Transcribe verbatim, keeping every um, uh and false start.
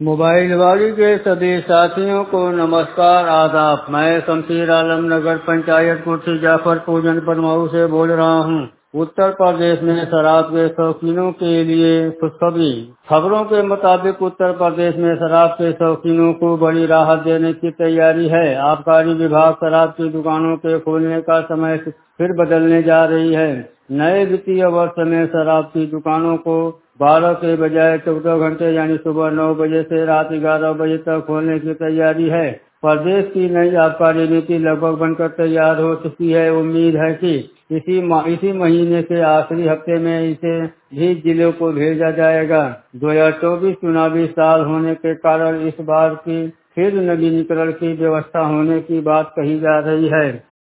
Mobile वाली के सभी साथियों को नमस्कार आदाब। मैं शमशीर आलम नगर पंचायत कुर्सी जाफरपुर जनपद मऊ से बोल रहा हूँ। उत्तर प्रदेश में शराब के शौकीनों के लिए खुशखबरी। खबरों के मुताबिक उत्तर प्रदेश में शराब के शौकीनों को बड़ी राहत देने की तैयारी है। आबकारी विभाग शराब की दुकानों के खोलने का समय फिर बदलने जा रही है। नए वित्तीय वर्ष में शराब की दुकानों को बारह के बजाय चौदह घंटे यानी सुबह नौ बजे से रात ग्यारह बजे तक खोलने की तैयारी है। प्रदेश की नई आबकारी नीति लगभग बनकर तैयार हो चुकी है। उम्मीद है कि इसी इसी महीने के आखिरी हफ्ते में इसे भी जिलों को भेजा जाएगा। दो हजार चौबीस चुनावी साल होने के कारण इस बार की फिर नवीनीकरण की व्यवस्था होने की बात कही जा रही है।